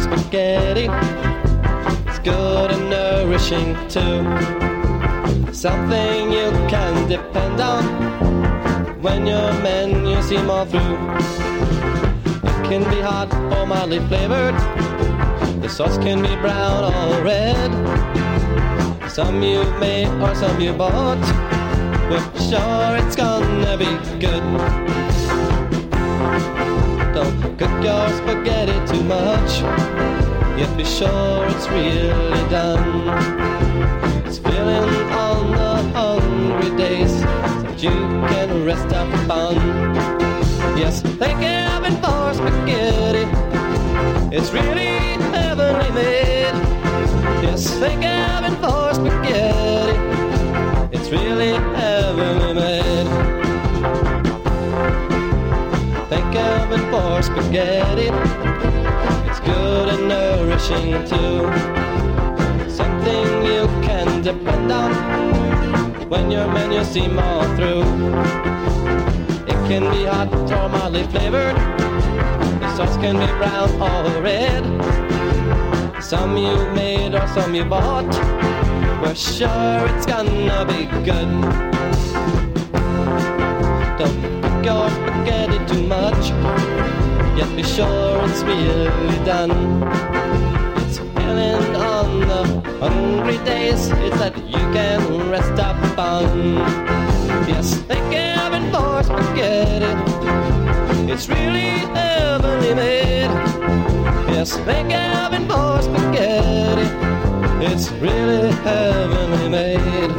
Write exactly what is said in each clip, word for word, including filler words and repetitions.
spaghetti. It's good and nourishing too. Something you can depend on when your menu seem all through. It can be hot or mildly flavored. The sauce can be brown or red. Some you made or some you bought. We're sure it's gonna be good. Don't cook your spaghetti too much. Yet be sure it's really done. It's filling on the hungry days, so that you can rest up fun. Yes, thank heaven for spaghetti. It's really heavenly made. Yes, thank heaven for spaghetti. It's really heavenly made. Thank heaven for spaghetti. It's good and nourishing too. Something you can depend on when your menu seem all through. It can be hot or mildly flavored. The sauce can be brown or red. Some you made or some you bought. We're sure it's gonna be good. Don't cook your spaghetti too much. Yet be sure it's really done. It's filling on the hungry days. It's that you can rest up on. Yes, thank heaven for spaghetti. It's really heavenly made. Yes, thank heaven for spaghetti. It's really heavenly made.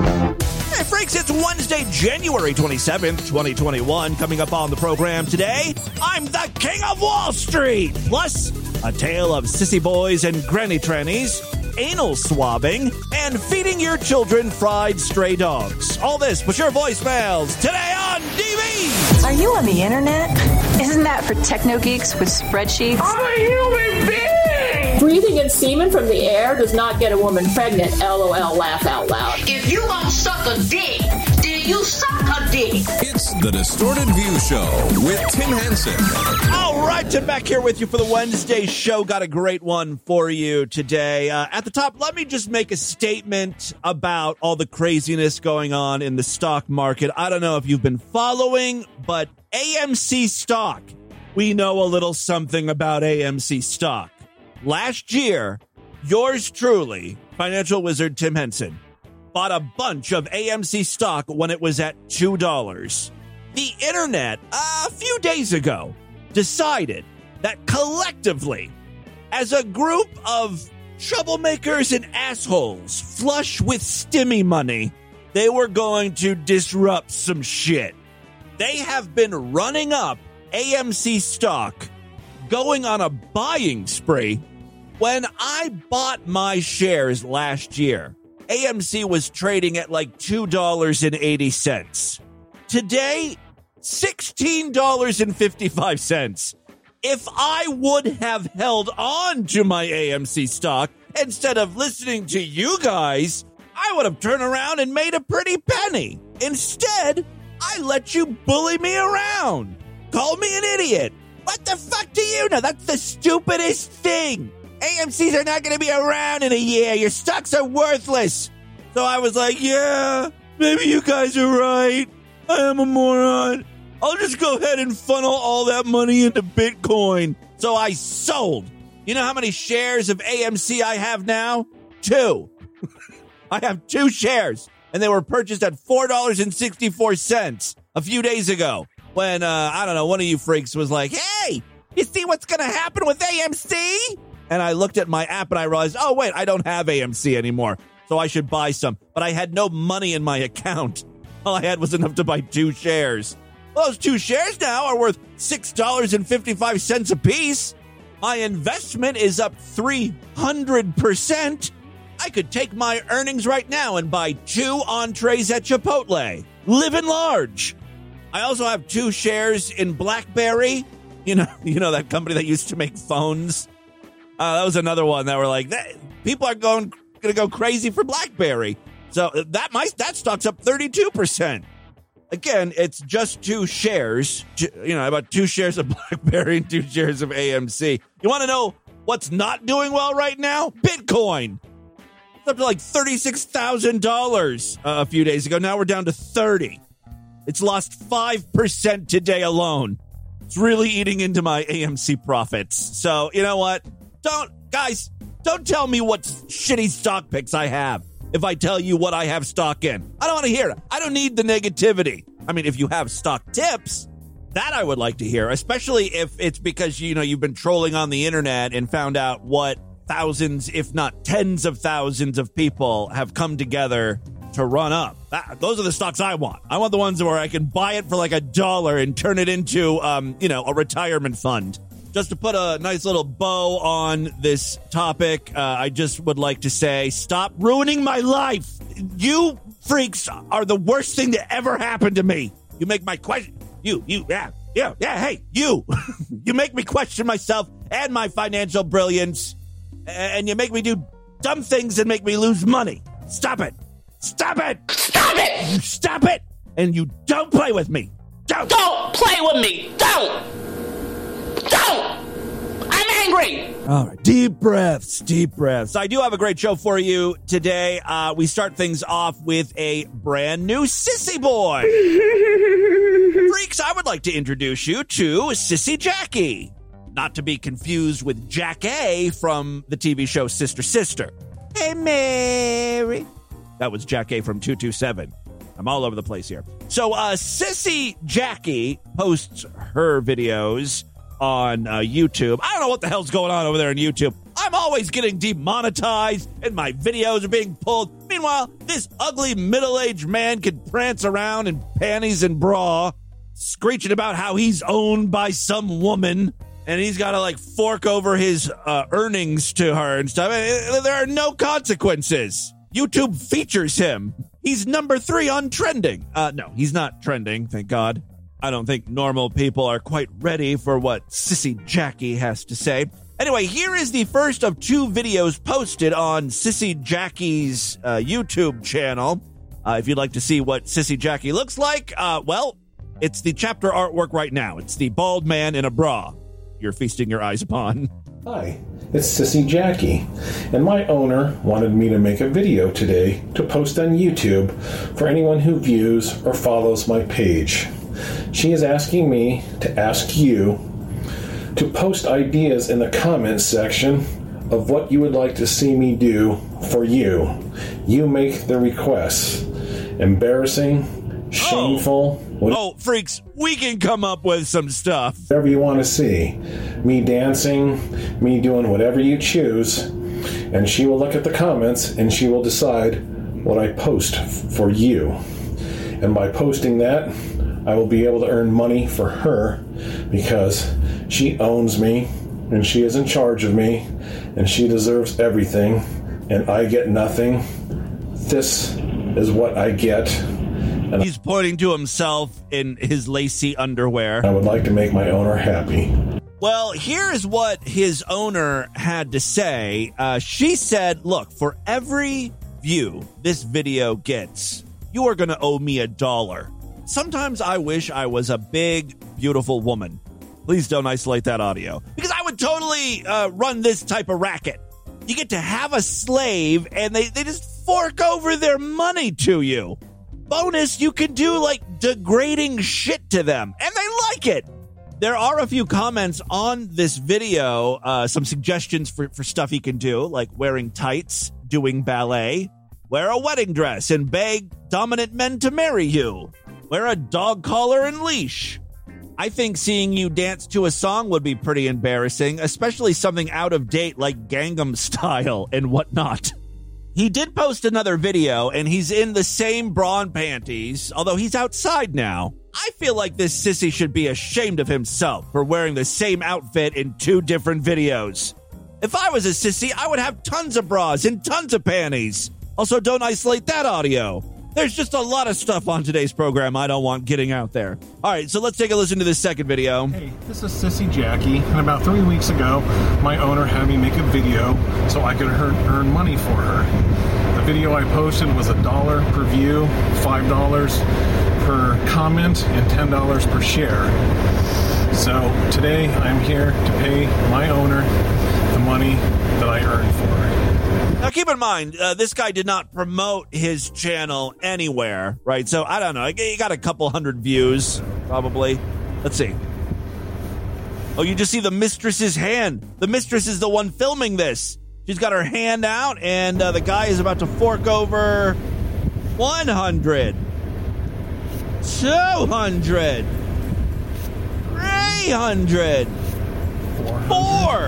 Hey, freaks, it's Wednesday, January twenty-seventh, twenty twenty-one. Coming up on the program today, I'm the King of Wall Street. Plus, a tale of sissy boys and granny trannies, anal swabbing, and feeding your children fried stray dogs. All this with your voicemails today on D V. Are you on the internet? Isn't that for techno geeks with spreadsheets? I'm a human being! Breathing in semen from the air does not get a woman pregnant. LOL, laugh out loud. If you gonna suck a dick, then you suck a dick. It's the Distorted View Show with Tim Henson. All right, Tim back here with you for the Wednesday show. Got a great one for you today. Uh, at the top, let me just make a statement about all the craziness going on in the stock market. I don't know if you've been following, but A M C stock. We know a little something about A M C stock. Last year, yours truly, financial wizard Tim Henson, bought a bunch of A M C stock when it was at two dollars. The internet, uh, a few days ago, decided that collectively, as a group of troublemakers and assholes flush with stimmy money, they were going to disrupt some shit. They have been running up A M C stock, going on a buying spree. When I bought my shares last year, A M C was trading at like two dollars and eighty cents. Today, sixteen dollars and fifty-five cents. If I would have held on to my A M C stock instead of listening to you guys, I would have turned around and made a pretty penny. Instead, I let you bully me around. Call me an idiot. What the fuck do you know? That's the stupidest thing. A M Cs are not going to be around in a year. Your stocks are worthless. So I was like, yeah, maybe you guys are right. I am a moron. I'll just go ahead and funnel all that money into Bitcoin. So I sold. You know how many shares of A M C I have now? Two. I have two shares. And they were purchased at four dollars and sixty-four cents a few days ago. When, uh, I don't know, one of you freaks was like, hey, you see what's going to happen with A M C? And I looked at my app and I realized, oh, wait, I don't have A M C anymore. So I should buy some. But I had no money in my account. All I had was enough to buy two shares. Well, those two shares now are worth six dollars and fifty-five cents a piece. My investment is up three hundred percent. I could take my earnings right now and buy two entrees at Chipotle. Living large. I also have two shares in BlackBerry. You know, you know that company that used to make phones? Uh, that was another one that were like, that, people are going going to go crazy for BlackBerry. So that my that stock's up thirty-two percent. Again, it's just two shares. You know, about two shares of BlackBerry and two shares of A M C. You want to know What's not doing well right now? Bitcoin. It's up to like thirty-six thousand dollars uh, a few days ago. Now we're down to thirty. It's lost five percent today alone. It's really eating into my A M C profits. So, you know what? Don't, guys, don't tell me what shitty stock picks I have if I tell you what I have stock in. I don't want to hear it. I don't need the negativity. I mean, if you have stock tips, that I would like to hear, especially if it's because, you know, you've been trolling on the internet and found out what thousands, if not tens of thousands of people have come together to run up. That, those are the stocks I want. I want the ones where I can buy it for like a dollar and turn it into, um, you know, a retirement fund. Just to put a nice little bow on this topic, uh, I just would like to say, stop ruining my life. You freaks are the worst thing that ever happened to me. You make my question. You, you, yeah, yeah, yeah, hey, you. You make me question myself and my financial brilliance, and you make me do dumb things and make me lose money. Stop it. Stop it. Stop it! You stop it, and you don't play with me. Don't. Don't play with me! Don't! Don't! I'm angry! All right, deep breaths, deep breaths. I do have a great show for you today. Uh, we start things off with a brand new Sissy Boy. Freaks, I would like to introduce you to Sissy Jackie. Not to be confused with Jack A from the T V show Sister Sister. Hey, Mary. That was Jack A from two two seven. I'm all over the place here. So, uh, Sissy Jackie posts her videos on uh, YouTube. I don't know what the hell's going on over there on YouTube. I'm always getting demonetized and my videos are being pulled. Meanwhile, this ugly middle-aged man can prance around in panties and bra, screeching about how he's owned by some woman and he's got to like fork over his uh, earnings to her and stuff. There are no consequences. YouTube features him. He's number three on trending. Uh, no, he's not trending, thank God. I don't think normal people are quite ready for what Sissy Jackie has to say. Anyway, here is the first of two videos posted on Sissy Jackie's uh, YouTube channel. Uh, if you'd like to see what Sissy Jackie looks like, uh, well, it's the chapter artwork right now. It's the bald man in a bra you're feasting your eyes upon. Hi, it's Sissy Jackie, and my owner wanted me to make a video today to post on YouTube for anyone who views or follows my page. She is asking me to ask you to post ideas in the comments section of what you would like to see me do for you. You make the requests. Embarrassing, shameful. Oh, oh freaks, we can come up with some stuff. Whatever you want to see. Me dancing, me doing whatever you choose. And she will look at the comments and she will decide what I post f- for you. And by posting that, I will be able to earn money for her because she owns me and she is in charge of me and she deserves everything and I get nothing. This is what I get. And he's pointing to himself in his lacy underwear. I would like to make my owner happy. Well, here's what his owner had to say. Uh, she said, look, for every view this video gets, you are going to owe me a dollar. Sometimes I wish I was a big, beautiful woman. Please don't isolate that audio. Because I would totally uh, run this type of racket. You get to have a slave, and they, they just fork over their money to you. Bonus, you can do, like, degrading shit to them, and they like it. There are a few comments on this video, uh, some suggestions for, for stuff he can do, like wearing tights, doing ballet, wear a wedding dress, and beg dominant men to marry you. Wear a dog collar and leash. I think seeing you dance to a song would be pretty embarrassing, especially something out of date like Gangnam Style and whatnot. He did post another video, and he's in the same bra and panties, although he's outside now. I feel like this sissy should be ashamed of himself for wearing the same outfit in two different videos. If I was a sissy, I would have tons of bras and tons of panties. Also, don't isolate that audio. There's just a lot of stuff on today's program I don't want getting out there. All right, so let's take a listen to this second video. Hey, this is Sissy Jackie, and about three weeks ago, my owner had me make a video so I could earn, earn money for her. The video I posted was a dollar per view, five dollars per comment, and ten dollars per share. So today, I'm here to pay my owner the money that I earn for her. Now, keep in mind, uh, this guy did not promote his channel anywhere, right? So, I don't know. He got a couple hundred views, probably. Let's see. Oh, you just see the mistress's hand. The mistress is the one filming this. She's got her hand out, and uh, the guy is about to fork over one hundred, two hundred, three hundred, four,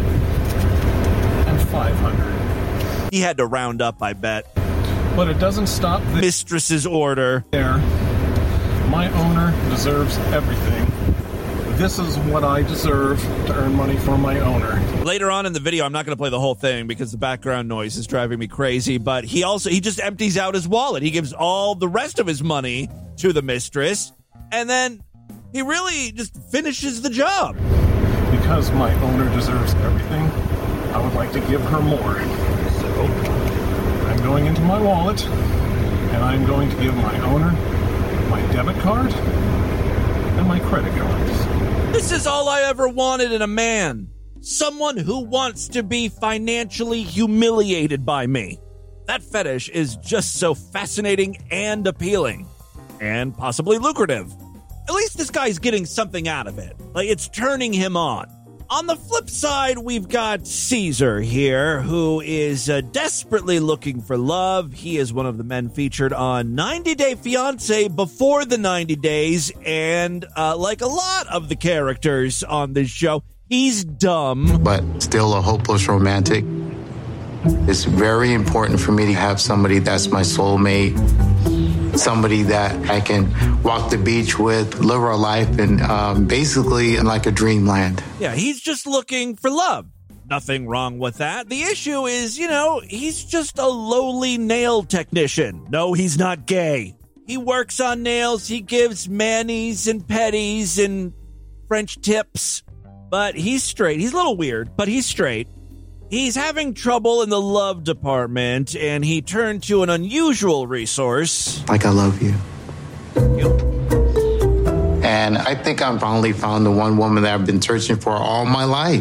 and five hundred. He had to round up, I bet. But it doesn't stop there. Mistress's order. There. My owner deserves everything. This is what I deserve to earn money for my owner. Later on in the video, I'm not going to play the whole thing because the background noise is driving me crazy, but he also, he just empties out his wallet. He gives all the rest of his money to the mistress, and then he really just finishes the job. Because my owner deserves everything, I would like to give her more. So, I'm going into my wallet, and I'm going to give my owner my debit card and my credit cards. This is all I ever wanted in a man. Someone who wants to be financially humiliated by me. That fetish is just so fascinating and appealing. And possibly lucrative. At least this guy's getting something out of it. Like, it's turning him on. On the flip side, we've got Caesar here, who is uh, desperately looking for love. He is one of the men featured on ninety day fiancé before the ninety days, and uh, like a lot of the characters on this show, he's dumb. But still a hopeless romantic. It's very important for me to have somebody that's my soulmate. Somebody that I can walk the beach with, live our life, and um, basically in like a dreamland. Yeah, he's just looking for love. Nothing wrong with that. The issue is, you know, he's just a lowly nail technician. No, he's not gay. He works on nails. He gives manis and petties and French tips. But he's straight. He's a little weird, but he's straight. He's having trouble in the love department, and he turned to an unusual resource. Like I love you. you. And I think I've finally found the one woman that I've been searching for all my life.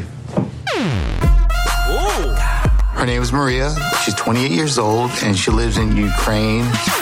Ooh. Her name is Maria. She's twenty-eight years old, and she lives in Ukraine.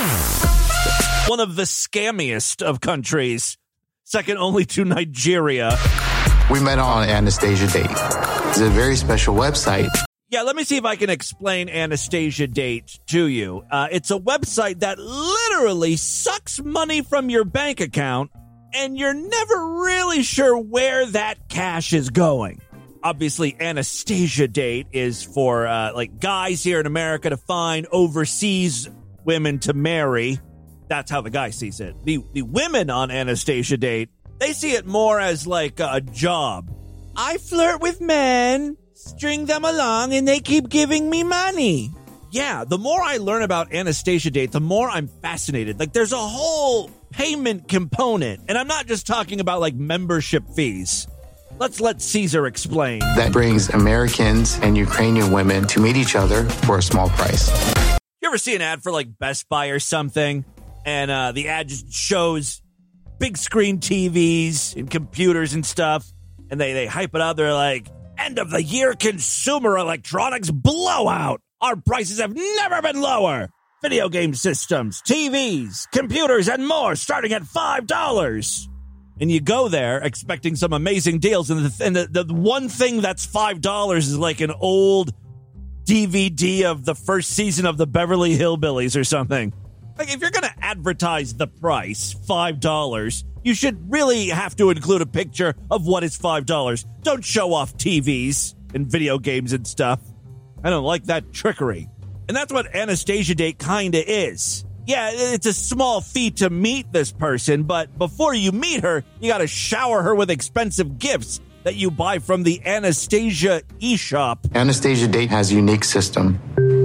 One of the scammiest of countries, second only to Nigeria. We met on Anastasia Date. It's a very special website. Yeah, let me see if I can explain Anastasia Date to you. Uh, it's a website that literally sucks money from your bank account, and you're never really sure where that cash is going. Obviously, Anastasia Date is for uh, like guys here in America to find overseas women to marry. That's how the guy sees it. The the women on Anastasia Date, they see it more as like a job. I flirt with men, string them along, and they keep giving me money. Yeah, the more I learn about Anastasia Date, the more I'm fascinated. Like, there's a whole payment component, and I'm not just talking about, like, membership fees. Let's let Caesar explain. That brings Americans and Ukrainian women to meet each other for a small price. You ever see an ad for, like, Best Buy or something, and uh, the ad just shows big screen T Vs and computers and stuff, and they, they hype it up. They're like, end of the year consumer electronics blowout. Our prices have never been lower. Video game systems, T Vs, computers, and more starting at five dollars. And you go there expecting some amazing deals, and the, and the, the one thing that's five dollars is like an old D V D of the first season of the Beverly Hillbillies or something. Like, if you're going to advertise the price, five dollars, you should really have to include a picture of what is five dollars. Don't show off T Vs and video games and stuff. I don't like that trickery. And that's what Anastasia Date kind of is. Yeah, it's a small fee to meet this person, but before you meet her, you got to shower her with expensive gifts that you buy from the Anastasia eShop. Anastasia Date has a unique system.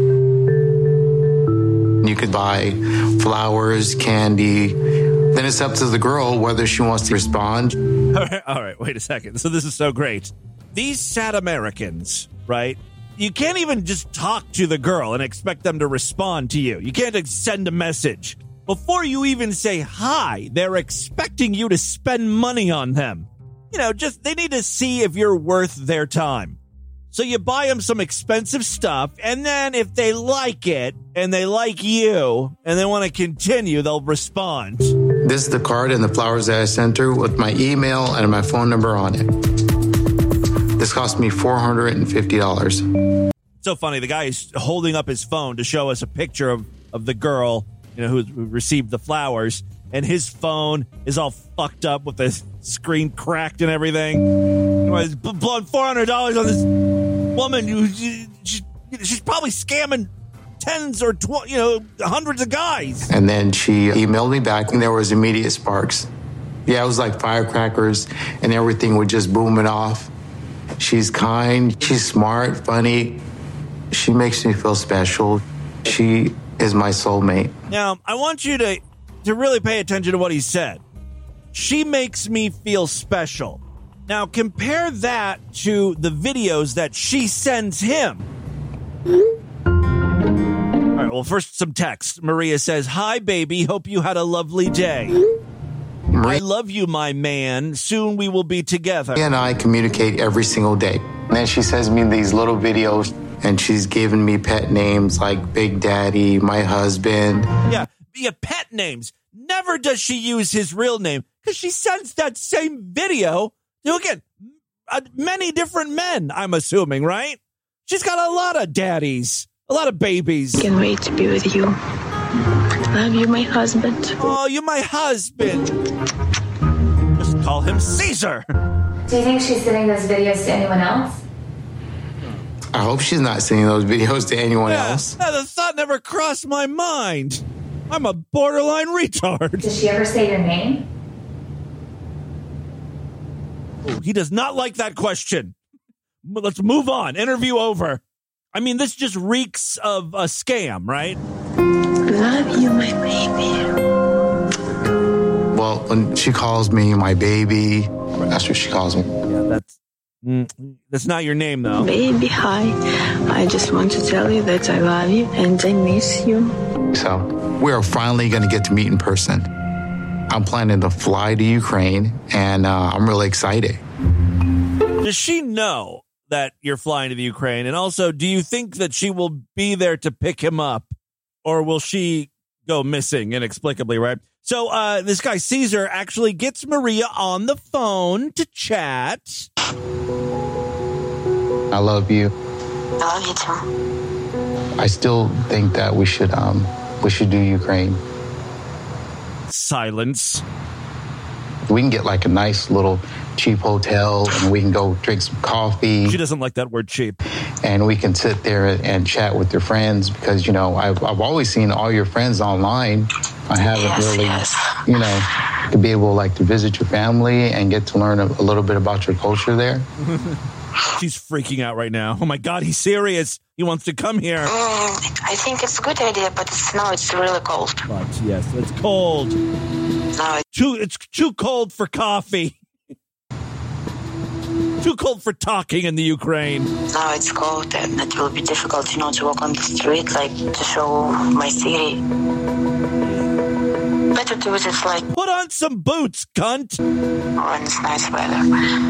You could buy flowers, candy. Then it's up to the girl whether she wants to respond. All right, all right, wait a second. So this is so great. These sad Americans, right? You can't even just talk to the girl and expect them to respond to you. You can't just send a message. Before you even say hi, they're expecting you to spend money on them. You know, just they need to see if you're worth their time. So you buy them some expensive stuff, and then if they like it, and they like you, and they want to continue, they'll respond. This is the card and the flowers that I sent her with my email and my phone number on it. This cost me four hundred fifty dollars. So funny, the guy is holding up his phone to show us a picture of, of the girl, you know, who, who received the flowers, and his phone is all fucked up with the screen cracked and everything. You know, he's blowing four hundred dollars on this woman who she, she, she's probably scamming tens or tw- you know hundreds of guys. And then she emailed me back, and there was immediate sparks. Yeah, it was like firecrackers, and everything was just booming off. She's kind, she's smart, funny. She makes me feel special. She is my soulmate. Now, I want you to to really pay attention to what he said. She makes me feel special. Now, compare that to the videos that she sends him. All right, well, first, some text. Maria says, "Hi, baby. Hope you had a lovely day. Maria I love you, my man. Soon we will be together." and I communicate every single day. And then she sends me these little videos, and she's giving me pet names like Big Daddy, my husband. Yeah, yeah, pet names. Never does she use his real name because she sends that same video to, again, uh, many different men, I'm assuming, right? She's got a lot of daddies, a lot of babies. Can't wait to be with you. Love you, my husband. Oh, you're my husband. Just call him Caesar. Do you think she's sending those videos to anyone else? I hope she's not sending those videos to anyone Yeah, else. yeah, the thought never crossed my mind. I'm a borderline retard. Does she ever say your name? Ooh, he does not like that question. Let's move on. Interview over. I mean, this just reeks of a scam, right? Love you, my baby. Well, when she calls me my baby, that's what she calls me. Yeah, that's mm, that's not your name, though. Baby, hi. I just want to tell you that I love you and I miss you. So we are finally going to get to meet in person. I'm planning to fly to Ukraine, and uh, I'm really excited. Does she know that you're flying to the Ukraine? And also, do you think that she will be there to pick him up? Or will she go missing inexplicably, right? So uh, this guy, Caesar, actually gets Maria on the phone to chat. I love you. I love you too. I still think that we should um we should do Ukraine. Silence. We can get like a nice little cheap hotel, and we can go drink some coffee. She doesn't like that word cheap. And we can sit there and chat with your friends because, you know, I've, I've always seen all your friends online. I haven't Yes, really, yes. you know, to be able like to visit your family and get to learn a, a little bit about your culture there. She's freaking out right now. Oh my God, he's serious. He wants to come here. Mm, I think it's a good idea, but it's, now it's really cold. But yes, it's cold. Now it's Too, it's too cold for coffee. Too cold for talking in the Ukraine. now it's cold, and it will be difficult, you know, to walk on the street, like to show my city. Better to visit like Put on some boots, cunt. when it's nice weather.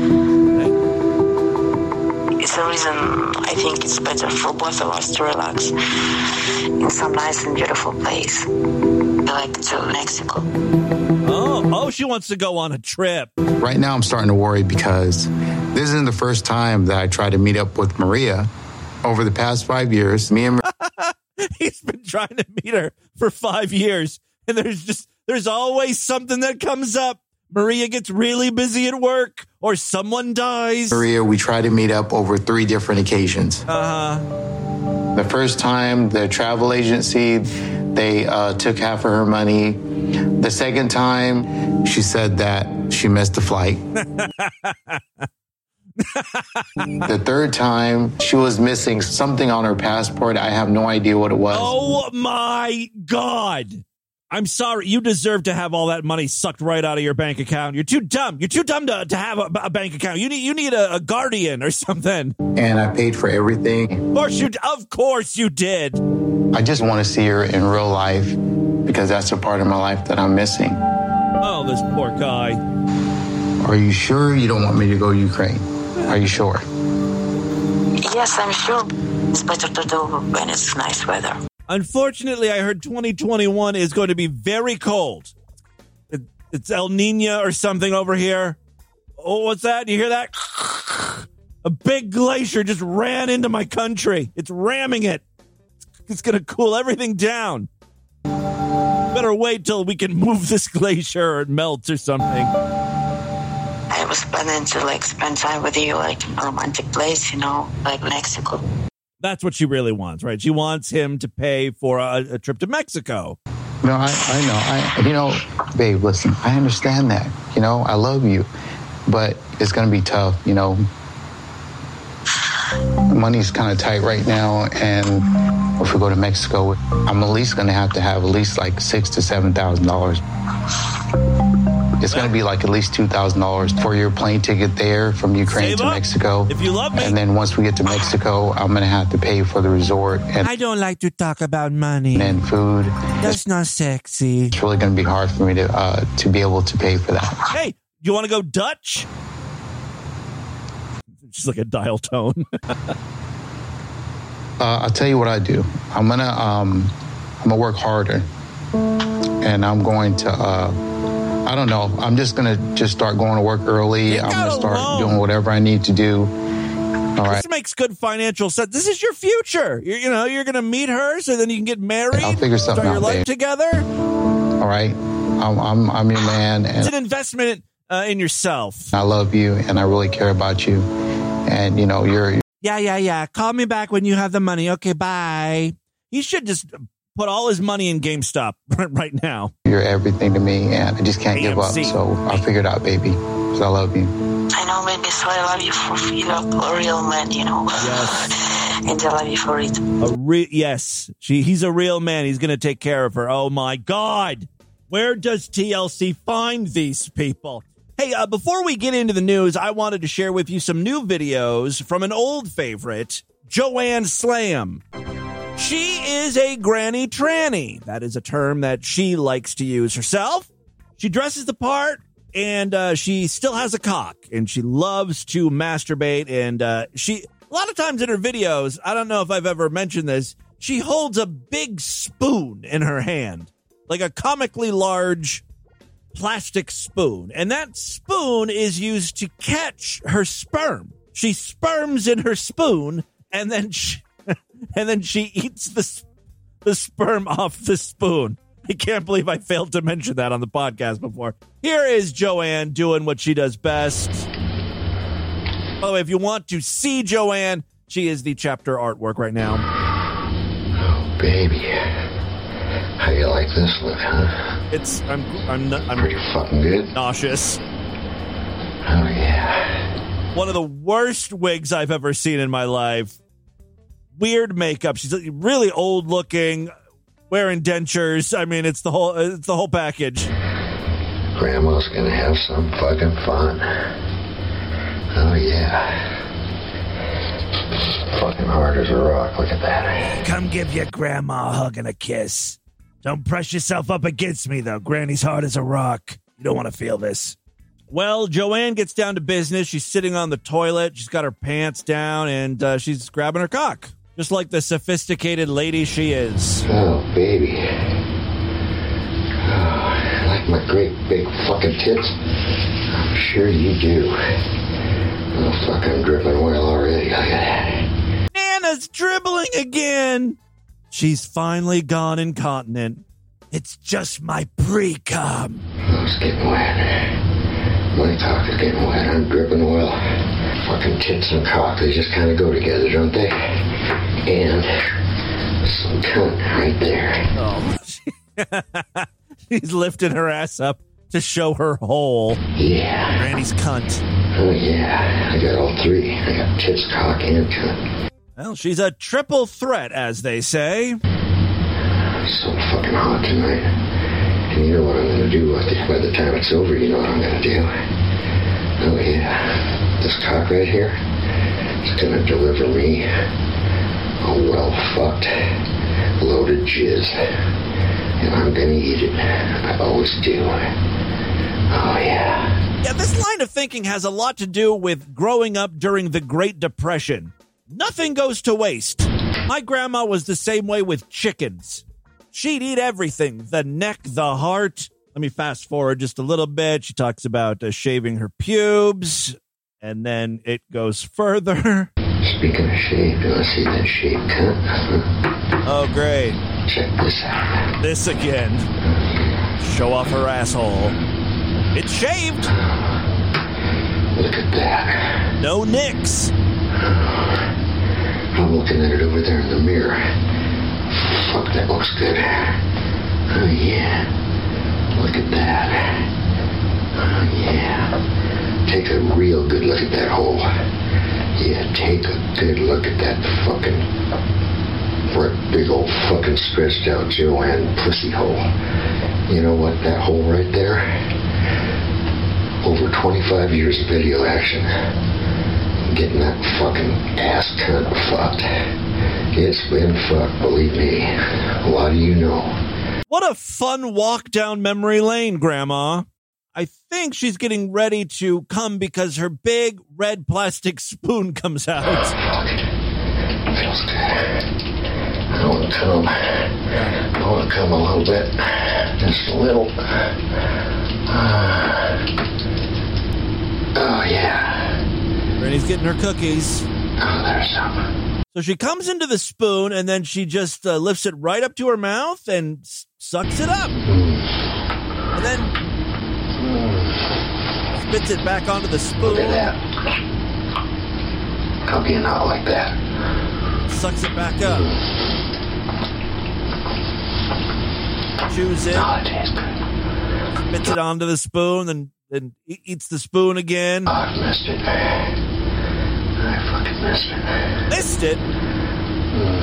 It's the reason I think it's better for both of us to relax in some nice and beautiful place, like to Mexico. Oh, oh, she wants to go on a trip. Right now, I'm starting to worry because this isn't the first time that I try to meet up with Maria. Over the past five years, me and He's been trying to meet her for five years, and there's just there's always something that comes up. Maria gets really busy at work, or someone dies. Maria, we try to meet up over three different occasions. Uh-huh. The first time, the travel agency, they uh, took half of her money. The second time, she said that she missed the flight. The third time, she was missing something on her passport. I have no idea what it was. Oh, my God. I'm sorry. You deserve to have all that money sucked right out of your bank account. You're too dumb. You're too dumb to, to have a, a bank account. You need you need a, a guardian or something. And I paid for everything. Of course you, of course you did. I just want to see her in real life because that's a part of my life that I'm missing. Oh, this poor guy. Are you sure you don't want me to go to Ukraine? Are you sure? Yes, I'm sure it's better to do when it's nice weather. Unfortunately, I heard twenty twenty-one is going to be very cold. It, it's El Nino or something over here. Oh, what's that? You hear that? A big glacier just ran into my country. It's ramming it. It's going to cool everything down. Better wait till we can move this glacier or it melts or something. I was planning to like spend time with you, like in a romantic place, you know, like Mexico. That's what she really wants, right? She wants him to pay for a, a trip to Mexico. No, I, I know. I, you know, babe, listen, I understand that. You know, I love you, but it's going to be tough, you know. Money's kind of tight right now, and if we go to Mexico, I'm at least going to have to have at least like six to seven thousand dollars. It's going to be like at least two thousand dollars for your plane ticket there from Ukraine Save to up. Mexico. If you love me. And then once we get to Mexico, I'm going to have to pay for the resort and I don't like to talk about money. and food. That's not sexy. It's really going to be hard for me to uh, to be able to pay for that. Hey, you want to go Dutch? Just like a dial tone. uh, I'll tell you what I do. I'm gonna um, I'm gonna work harder, and I'm going to. Uh, I don't know. I'm just gonna just start going to work early. Get I'm gonna start alone. doing whatever I need to do. All right. This makes good financial sense. This is your future. You're, you know, you're going to meet her so then you can get married. I'll figure something start your out, life babe. together. All right. I'm I'm, I'm your man, It's and an investment uh, in yourself. I love you, and I really care about you. And you know, you're Yeah, yeah, yeah. Call me back when you have the money. Okay, bye. He should just put all his money in GameStop right now. you're everything to me, and I just can't give up. A M C. So I'll figure it out, baby. Because I love you. I know, baby, so I love you for you know, a real man, you know. Yes. And I love you for it. A re- yes, she. He's a real man. He's going to take care of her. Oh, my God. Where does T L C find these people? Hey, uh, before we get into the news, I wanted to share with you some new videos from an old favorite, Joanne Slam. She is a granny tranny. That is a term that she likes to use herself. She dresses the part, and uh, she still has a cock, and she loves to masturbate, and uh, she... A lot of times in her videos, I don't know if I've ever mentioned this, she holds a big spoon in her hand, like a comically large plastic spoon. And that spoon is used to catch her sperm. She sperms in her spoon, and then she, and then she eats the, the sperm off the spoon. I can't believe I failed to mention that on the podcast before. Here is Joanne doing what she does best. By the way, if you want to see Joanne, she is the chapter artwork right now. Oh, baby. How you like this look, huh? It's, I'm, I'm, I'm Pretty fucking good. nauseous. Oh, yeah. One of the worst wigs I've ever seen in my life. Weird makeup. She's really old looking, wearing dentures. I mean, it's the whole, it's the whole package. Grandma's gonna have some fucking fun. Oh, yeah. Fucking hard as a rock. Look at that. Come give your grandma a hug and a kiss. Don't press yourself up against me, though. Granny's hard as a rock. You don't want to feel this. Well, Joanne gets down to business. She's sitting on the toilet. She's got her pants down, and uh, she's grabbing her cock. Just like the sophisticated lady she is. Oh, baby. Oh, I like my great big fucking tits. I'm sure you do. Oh, fuck, I'm dripping oil already. Look at that. Nana's dribbling again. She's finally gone incontinent. It's just my pre-cum. Oh, it's getting wet. My cock is getting wet. I'm dripping oil. Fucking tits and cock, they just kind of go together, don't they? And some cunt right there. Oh. She's lifting her ass up to show her hole. Yeah. Granny's cunt. Oh, yeah. I got all three. I got tits, cock, and cunt. Well, she's a triple threat, as they say. It's so fucking hot tonight. And you know what I'm going to do by the time it's over. You know what I'm going to do. Oh, yeah. This cock right here is going to deliver me a well-fucked, loaded jizz. And I'm going to eat it. I always do. Oh, yeah. Yeah, this line of thinking has a lot to do with growing up during the Great Depression. Nothing goes to waste. My grandma was the same way with chickens. She'd eat everything, the neck, the heart. Let me fast forward just a little bit. She talks about uh, shaving her pubes, and then it goes further. Speaking of shaved, you want to see that shaved cut? Oh, great. Check this out. This again. Show off her asshole. It's shaved. Look at that. No nicks. I'm looking at it over there in the mirror. Fuck, that looks good. Oh, yeah. Look at that. Oh, yeah. Take a real good look at that hole. Yeah, take a good look at that fucking... for a big old fucking stretched out Joanne pussy hole. You know what? That hole right there... over twenty-five years of video action, getting that fucking ass cunt fucked. It's been fucked, believe me. A lot of you know. What a fun walk down memory lane, Grandma. I think she's getting ready to come because her big red plastic spoon comes out. Oh, fuck. Feels good. I want to come. I want to come a little bit. Just a little. Uh, Oh, yeah. Rennie's getting her cookies. Oh, there's some. So she comes into the spoon, and then she just uh, lifts it right up to her mouth and s- sucks it up. Mm. And then mm. spits it back onto the spoon. Look at that. How can you not like that? Sucks it back up. Mm. Chews it. Oh, it tastes good. Spits it onto the spoon, then and eats the spoon again. Oh, I missed it. I fucking missed it. Missed it? Mm.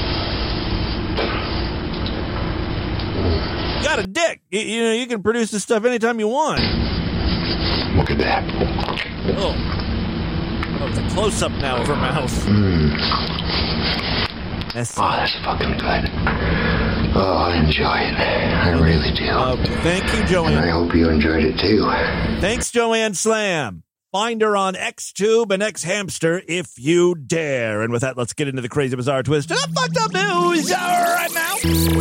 You got a dick. You, you know, you can produce this stuff anytime you want. Look at that. Oh. Oh, it's a close-up now of her mouth. Mm. That's, oh, that's fucking good. Oh, I enjoy it. I really do. Uh, thank you, Joanne. And I hope you enjoyed it, too. Thanks, Joanne Slam. Find her on XTube and Xhamster if you dare. And with that, let's get into the crazy, bizarre twist of fucked up news right now.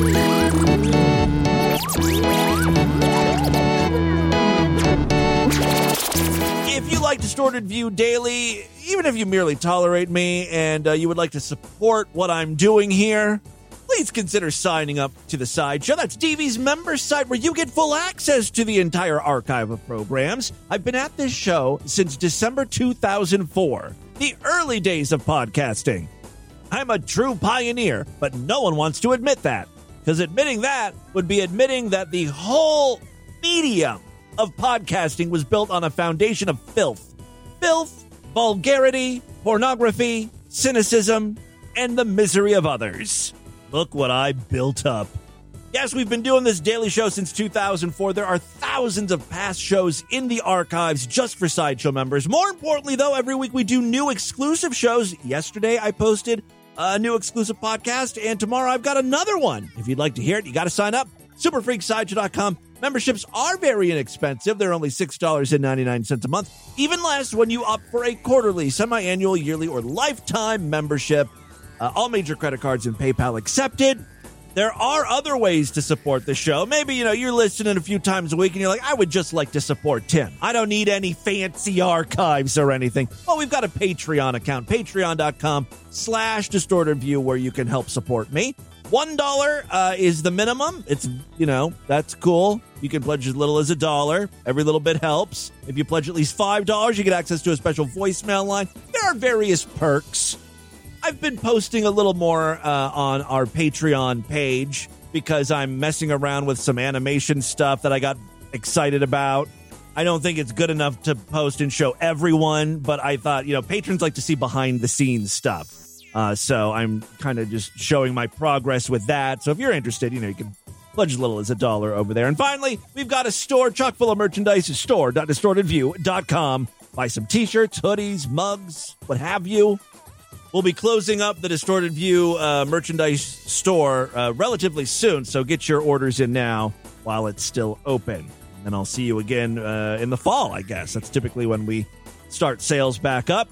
If you like Distorted View Daily, even if you merely tolerate me and uh, you would like to support what I'm doing here, please consider signing up to the Sideshow. That's D V's member site where you get full access to the entire archive of programs. I've been at this show since December two thousand four, the early days of podcasting. I'm a true pioneer, but no one wants to admit that, because admitting that would be admitting that the whole medium of podcasting was built on a foundation of filth. Filth, vulgarity, pornography, cynicism, and the misery of others. Look what I built up. Yes, we've been doing this daily show since two thousand four. There are thousands of past shows in the archives just for Sideshow members. More importantly, though, every week we do new exclusive shows. Yesterday, I posted a new exclusive podcast, and tomorrow I've got another one. If you'd like to hear it, you got to sign up. super freak sideshow dot com. Memberships are very inexpensive. They're only six dollars and ninety-nine cents a month. Even less when you opt for a quarterly, semi-annual, yearly, or lifetime membership. Uh, all major credit cards and PayPal accepted. There are other ways to support the show. Maybe, you know, you're listening a few times a week and you're like, I would just like to support Tim. I don't need any fancy archives or anything. Well, we've got a Patreon account, patreon dot com slash distorted view, where you can help support me. One dollar uh, is the minimum. It's, you know, that's cool. You can pledge as little as a dollar. Every little bit helps. If you pledge at least five dollars, you get access to a special voicemail line. There are various perks. I've been posting a little more uh, on our Patreon page because I'm messing around with some animation stuff that I got excited about. I don't think it's good enough to post and show everyone, but I thought, you know, patrons like to see behind the scenes stuff. Uh, so I'm kind of just showing my progress with that. So if you're interested, you know, you can pledge as little as a dollar over there. And finally, we've got a store chock full of merchandise, store dot distorted view dot com. Buy some t-shirts, hoodies, mugs, what have you. We'll be closing up the Distorted View uh, merchandise store uh, relatively soon, so get your orders in now while it's still open. And I'll see you again uh, in the fall, I guess. That's typically when we start sales back up.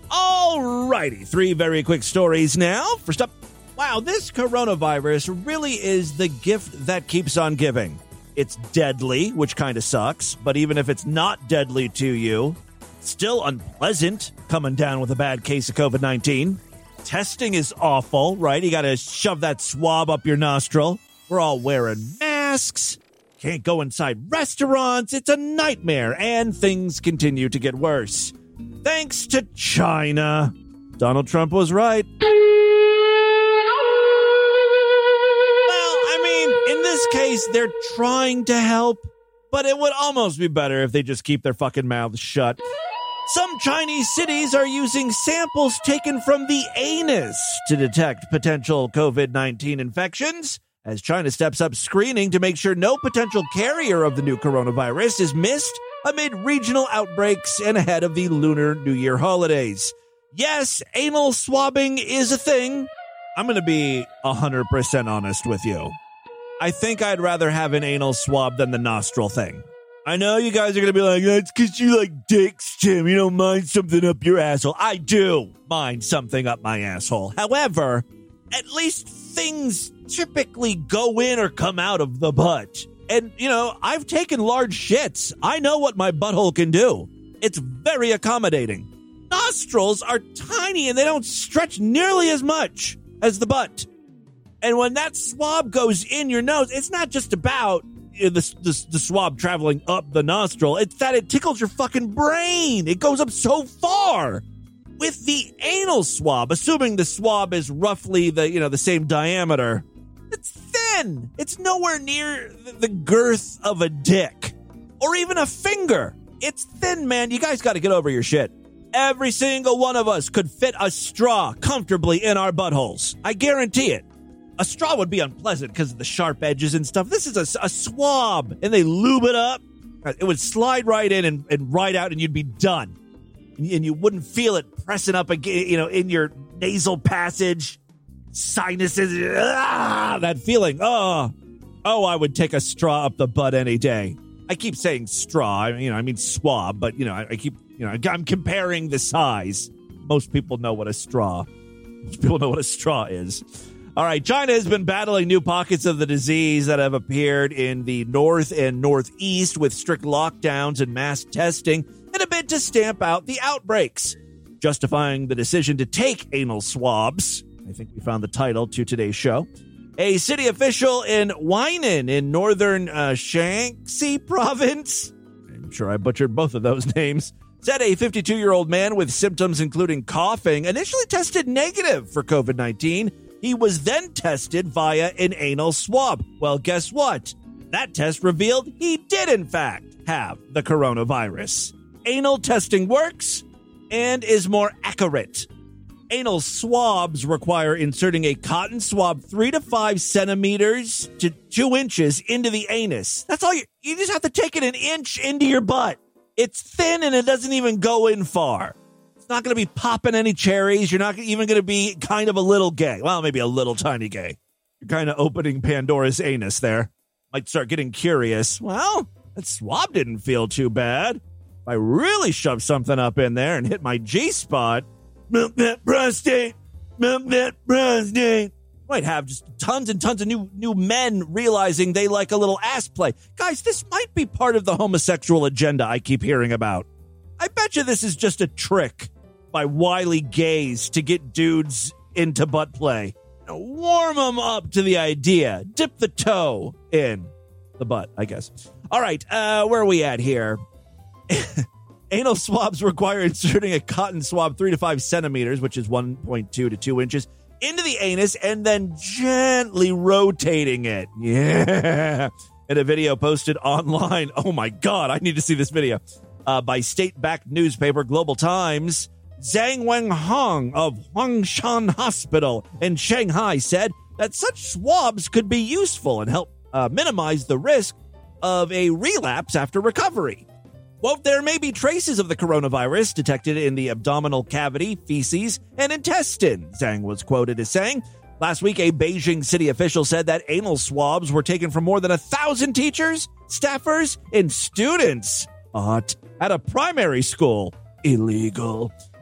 All righty, three very quick stories now. First up, wow, this coronavirus really is the gift that keeps on giving. It's deadly, which kind of sucks, but even if it's not deadly to you, still unpleasant coming down with a bad case of covid nineteen. Testing is awful, right? You got to shove that swab up your nostril. We're all wearing masks. Can't go inside restaurants. It's a nightmare, and things continue to get worse. Thanks to China. Donald Trump was right. Well, I mean, in this case, they're trying to help, but it would almost be better if they just keep their fucking mouths shut. Some Chinese cities are using samples taken from the anus to detect potential covid nineteen infections, as China steps up screening to make sure no potential carrier of the new coronavirus is missed amid regional outbreaks and ahead of the Lunar New Year holidays. Yes, anal swabbing is a thing. I'm going to be one hundred percent honest with you. I think I'd rather have an anal swab than the nostril thing. I know you guys are going to be like, that's because you like dicks, Tim. You don't mind something up your asshole. I do mind something up my asshole. However, at least things typically go in or come out of the butt. And, you know, I've taken large shits. I know what my butthole can do. It's very accommodating. Nostrils are tiny and they don't stretch nearly as much as the butt. And when that swab goes in your nose, it's not just about the, the, the swab traveling up the nostril. It's that it tickles your fucking brain. It goes up so far. With the anal swab, assuming the swab is roughly the, you know, the same diameter, it's thin. It's nowhere near the girth of a dick or even a finger. It's thin, man. You guys got to get over your shit. Every single one of us could fit a straw comfortably in our buttholes. I guarantee it. A straw would be unpleasant because of the sharp edges and stuff. This is a, a swab, and they lube it up. It would slide right in and, and right out, and you'd be done. And you wouldn't feel it pressing up again, you know, in your nasal passage, sinuses, ah, that feeling. Oh, oh, I would take a straw up the butt any day. I keep saying straw, I mean, you know, I mean swab, but you know, I, I keep, you know, I'm comparing the size. Most people know what a straw. Most people know what a straw is. All right, China has been battling new pockets of the disease that have appeared in the north and northeast with strict lockdowns and mass testing in a bid to stamp out the outbreaks. Justifying the decision to take anal swabs, I think we found the title to today's show. A city official in Huainan in northern uh, Shaanxi province, I'm sure I butchered both of those names, said a fifty-two-year-old man with symptoms including coughing initially tested negative for covid nineteen. He was then tested via an anal swab. Well, guess what? That test revealed he did, in fact, have the coronavirus. Anal testing works and is more accurate. Anal swabs require inserting a cotton swab three to five centimeters to two inches into the anus. That's all you, you just have to take it an inch into your butt. It's thin and it doesn't even go in far. It's not going to be popping any cherries. You're not even going to be kind of a little gay. Well, maybe a little tiny gay. You're kind of opening Pandora's anus there. Might start getting curious. Well, that swab didn't feel too bad. If I really shove something up in there and hit my G-spot, milk that prostate, milk that prostate. Might have just tons and tons of new new men realizing they like a little ass play. Guys, this might be part of the homosexual agenda I keep hearing about. I bet you this is just a trick by wily gays to get dudes into butt play. Now, warm them up to the idea. Dip the toe in the butt, I guess. All right, uh, where are we at here? Anal swabs require inserting a cotton swab three to five centimeters, which is one point two to two inches, into the anus and then gently rotating it. Yeah. In a video posted online. Oh, my God. I need to see this video. Uh, by state-backed newspaper Global Times, Zhang Wenhong of Huangshan Hospital in Shanghai said that such swabs could be useful and help uh, minimize the risk of a relapse after recovery. Quote, there may be traces of the coronavirus detected in the abdominal cavity, feces, and intestine, Zhang was quoted as saying. Last week, a Beijing city official said that anal swabs were taken from more than a thousand teachers, staffers, and students. Hot. At a primary school. Illegal.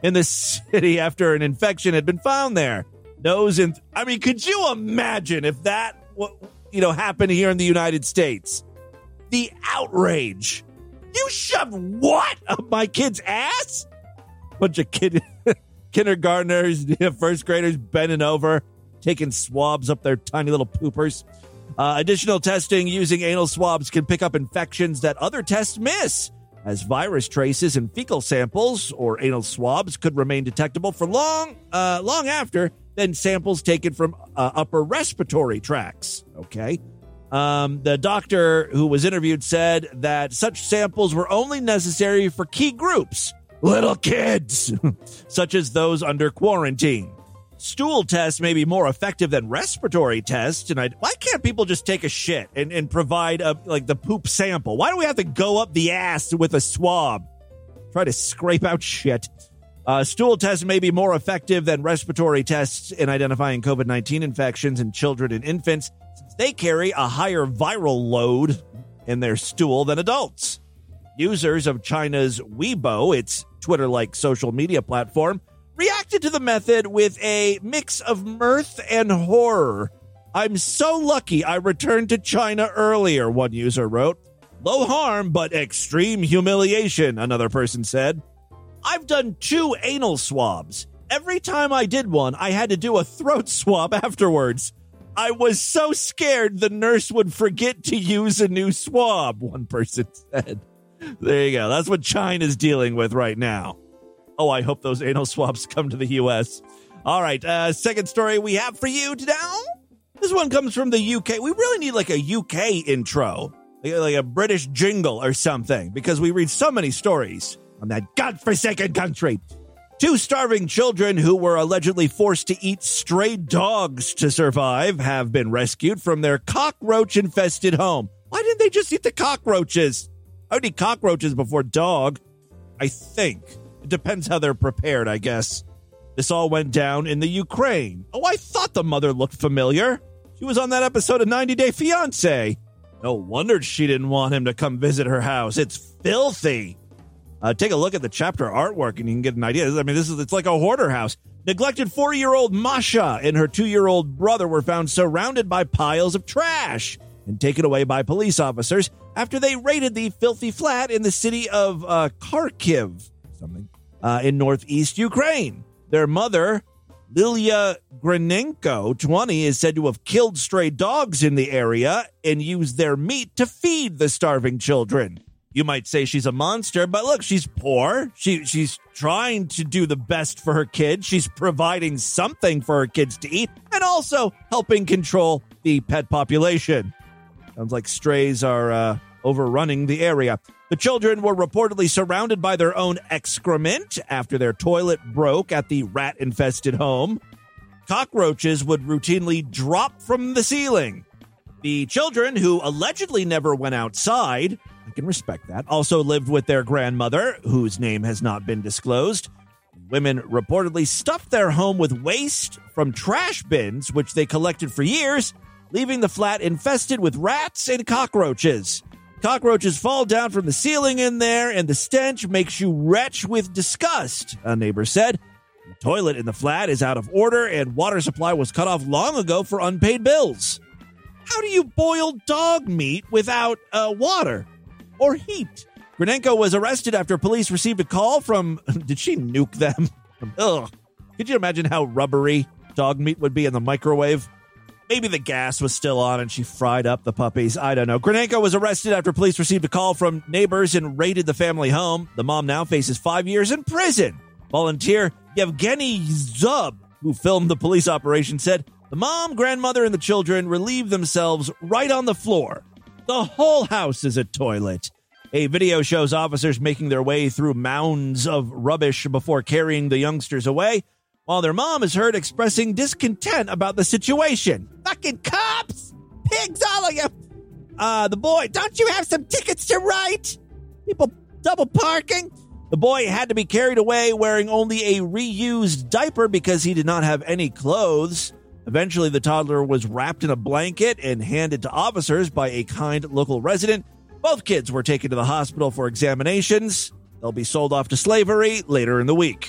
in the city after an infection had been found there. Nose and, I mean, could you imagine if that, you know, happened here in the United States? The outrage. You shoved what up my kid's ass? Bunch of kid kindergartners, first graders bending over, taking swabs up their tiny little poopers. Uh, additional testing using anal swabs can pick up infections that other tests miss, as virus traces in fecal samples or anal swabs could remain detectable for long, uh, long after than samples taken from uh, upper respiratory tracts. Okay. Um, the doctor who was interviewed said that such samples were only necessary for key groups, little kids, such as those under quarantine. Stool tests may be more effective than respiratory tests, and I, why can't people just take a shit and, and provide a, like the poop sample? Why do we have to go up the ass with a swab? Try to scrape out shit. Uh, stool tests may be more effective than respiratory tests in identifying COVID nineteen infections in children and infants, since they carry a higher viral load in their stool than adults. Users of China's Weibo, its Twitter-like social media platform, reacted to the method with a mix of mirth and horror. I'm so lucky I returned to China earlier, one user wrote. Low harm, but extreme humiliation, another person said. I've done two anal swabs. Every time I did one, I had to do a throat swab afterwards. I was so scared the nurse would forget to use a new swab, one person said. There you go. That's what China's dealing with right now. Oh, I hope those anal swabs come to the U S. All right, uh, second story we have for you today. This one comes from the U K. We really need like a U K intro, like, like a British jingle or something, because we read so many stories on that godforsaken country. Two starving children who were allegedly forced to eat stray dogs to survive have been rescued from their cockroach-infested home. Why didn't they just eat the cockroaches? I would eat cockroaches before dog, I think. It depends how they're prepared, I guess. This all went down in the Ukraine. Oh, I thought the mother looked familiar. She was on that episode of ninety day fiancé. No wonder she didn't want him to come visit her house. It's filthy. Uh, take a look at the chapter artwork and you can get an idea. I mean, this is it's like a hoarder house. Neglected four-year-old Masha and her two-year-old brother were found surrounded by piles of trash and taken away by police officers after they raided the filthy flat in the city of uh, Kharkiv, something, uh, in northeast Ukraine. Their mother, Lilia Grinenko, twenty, is said to have killed stray dogs in the area and used their meat to feed the starving children. You might say she's a monster, but look, she's poor. She she's trying to do the best for her kids. She's providing something for her kids to eat and also helping control the pet population. Sounds like strays are uh, overrunning the area. The children were reportedly surrounded by their own excrement after their toilet broke at the rat-infested home. Cockroaches would routinely drop from the ceiling. The children, who allegedly never went outside, I can respect that, also lived with their grandmother, whose name has not been disclosed. Women reportedly stuffed their home with waste from trash bins, which they collected for years, leaving the flat infested with rats and cockroaches. Cockroaches fall down from the ceiling in there, and the stench makes you retch with disgust, a neighbor said. The toilet in the flat is out of order, and water supply was cut off long ago for unpaid bills. How do you boil dog meat without uh, water or heat? Grinenko was arrested after police received a call from... Did she nuke them? Ugh. Could you imagine how rubbery dog meat would be in the microwave? Maybe the gas was still on and she fried up the puppies. I don't know. Grinenko was arrested after police received a call from neighbors and raided the family home. The mom now faces five years in prison. Volunteer Yevgeny Zub, who filmed the police operation, said the mom, grandmother, and the children relieved themselves right on the floor. The whole house is a toilet. A video shows officers making their way through mounds of rubbish before carrying the youngsters away, while their mom is heard expressing discontent about the situation. Fucking cops! Pigs, all of you! Uh, the boy, don't you have some tickets to write? People double parking? The boy had to be carried away wearing only a reused diaper because he did not have any clothes. Eventually, the toddler was wrapped in a blanket and handed to officers by a kind local resident. Both kids were taken to the hospital for examinations. They'll be sold off to slavery later in the week.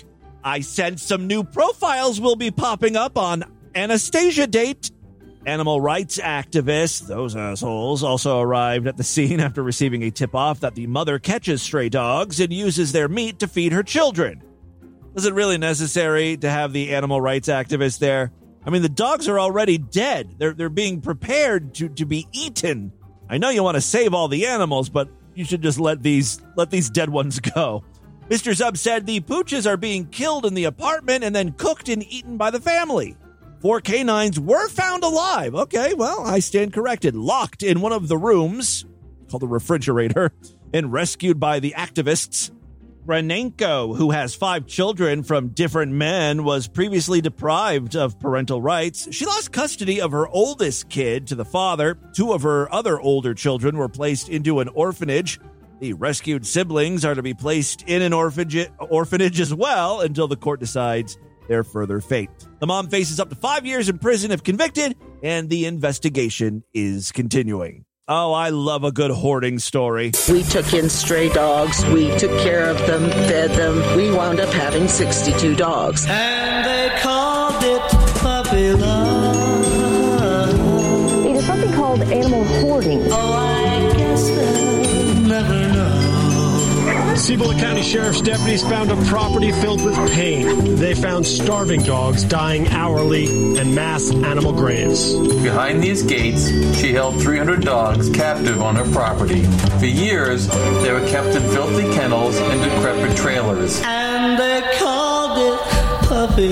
I sense some new profiles will be popping up on Anastasia Date. Animal rights activists, those assholes, also arrived at the scene after receiving a tip-off that the mother catches stray dogs and uses their meat to feed her children. Was it really necessary to have the animal rights activists there? I mean, the dogs are already dead. They're they're being prepared to, to be eaten. I know you want to save all the animals, but you should just let these let these dead ones go. Mister Zub said the pooches are being killed in the apartment and then cooked and eaten by the family. Four canines were found alive. Okay, well, I stand corrected. Locked in one of the rooms, called the refrigerator, and rescued by the activists. Renenko, who has five children from different men, was previously deprived of parental rights. She lost custody of her oldest kid to the father. Two of her other older children were placed into an orphanage. The rescued siblings are to be placed in an orphanage, orphanage as well until the court decides their further fate. The mom faces up to five years in prison if convicted, and the investigation is continuing. Oh, I love a good hoarding story. We took in stray dogs. We took care of them, fed them. We wound up having sixty-two dogs. And they called it puppy love. It is something called animal hoarding. Oh, I guess they'll never know. Cibola County Sheriff's deputies found a property filled with pain. They found starving dogs dying hourly and mass animal graves. Behind these gates, she held three hundred dogs captive on her property. For years, they were kept in filthy kennels and decrepit trailers. And they called it puppy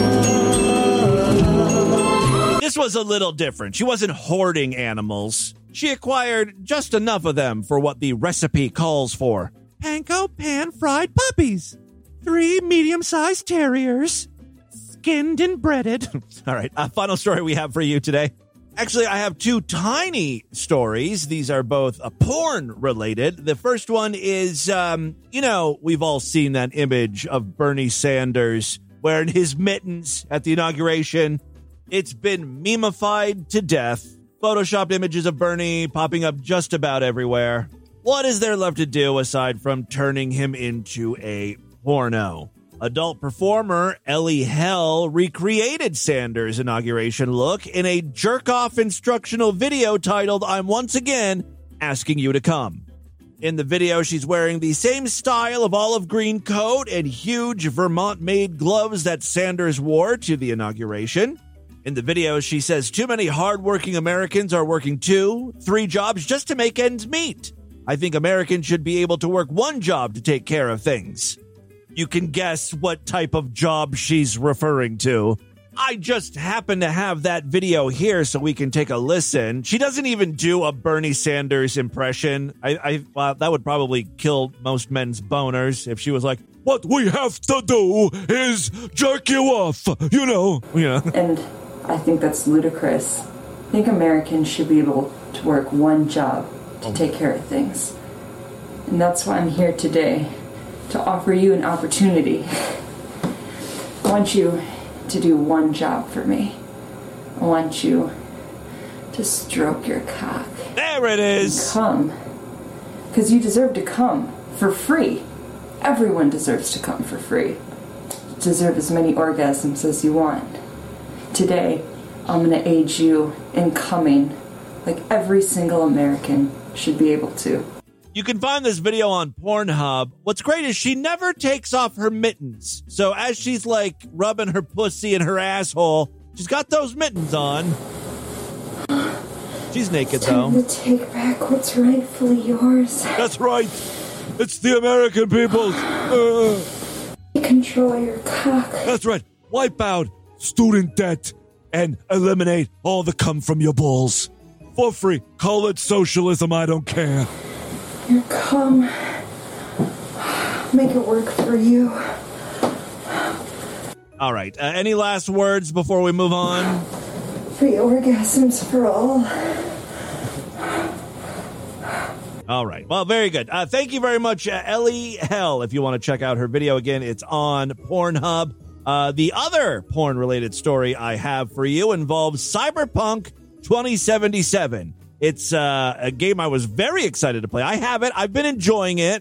love. This was a little different. She wasn't hoarding animals. She acquired just enough of them for what the recipe calls for. Panko pan-fried puppies. Three medium-sized terriers. Skinned and breaded. All right, a final story we have for you today. Actually, I have two tiny stories. These are both uh, porn-related. The first one is, um, you know, we've all seen that image of Bernie Sanders wearing his mittens at the inauguration. It's been memified to death. Photoshopped images of Bernie popping up just about everywhere. What is there left to do aside from turning him into a porno? Adult performer Ellie Hell recreated Sanders' inauguration look in a jerk-off instructional video titled, "I'm Once Again Asking You to Come." In the video, she's wearing the same style of olive green coat and huge Vermont-made gloves that Sanders wore to the inauguration. In the video, she says too many hardworking Americans are working two, three jobs just to make ends meet. I think Americans should be able to work one job to take care of things. You can guess what type of job she's referring to. I just happen to have that video here so we can take a listen. She doesn't even do a Bernie Sanders impression. I, I well, that would probably kill most men's boners if she was like, "What we have to do is jerk you off," you know. You know. And I think that's ludicrous. I think Americans should be able to work one job to take care of things. And that's why I'm here today, to offer you an opportunity. I want you to do one job for me. I want you to stroke your cock. There it is. Come. Because you deserve to come for free. Everyone deserves to come for free. You deserve as many orgasms as you want. Today, I'm going to aid you in coming like every single American should be able to. You can find this video on Pornhub. What's great is she never takes off her mittens. So as she's like rubbing her pussy in her asshole, she's got those mittens on. She's naked it's time though. To take back what's rightfully yours. That's right. It's the American people. Uh. Control your cock. That's right. Wipe out student debt and eliminate all the cum from your balls. For free. Call it socialism, I don't care. Your cum. Make it work for you. All right. Uh, any last words before we move on? Free orgasms for all. All right. Well, very good. Uh, thank you very much, uh, Ellie Hell. If you want to check out her video again, it's on Pornhub. Uh, the other porn-related story I have for you involves Cyberpunk twenty seventy-seven. It's uh, a game I was very excited to play. I have it. I've been enjoying it.